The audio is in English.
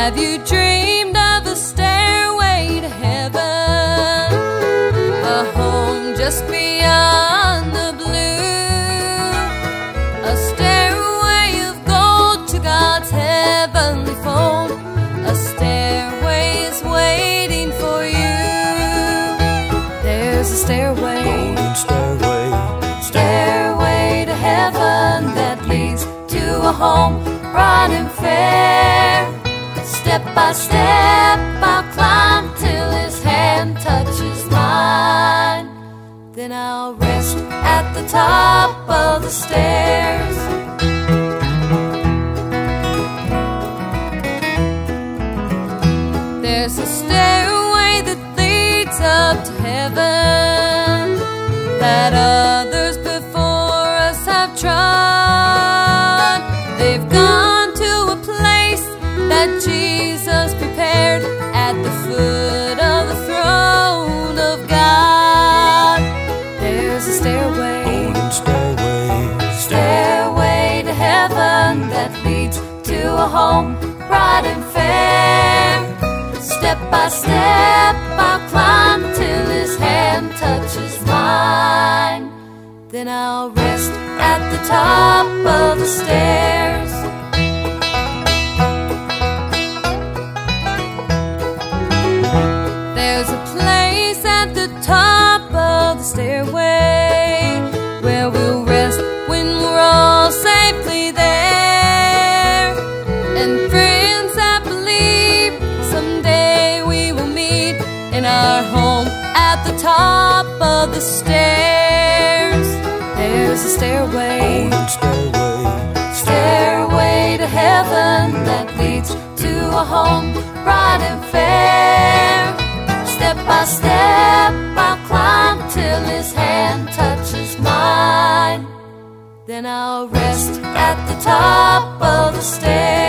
Have you dreamed of a stairway to heaven, a home just beyond the blue, a stairway of gold to God's heavenly fold? A stairway is waiting for you. There's a stairway, golden stairway, stairway to heaven that leads to a home bright and fair. Step by step I'll climb till His hand touches mine. Then I'll rest at the top of the stairs. There's a stairway that leads up to heaven that others before us have trod. They've gone to a place that Jesus prepared at the foot of the throne of God. There's a stairway, golden stairway, stairway to heaven that leads to a home bright and fair. Step by step I'll climb till His hand touches mine. Then I'll rest at the top of the stairs. There's a place at the top of the stairway where we'll rest when we're all safely there. And friends, I believe someday we will meet in our home at the top of the stairs. There's a stairway, golden stairway, stairway to heaven that leads to a home bright and fair. Step by step I'll climb till His hand touches mine. Then I'll rest at the top of the stairs.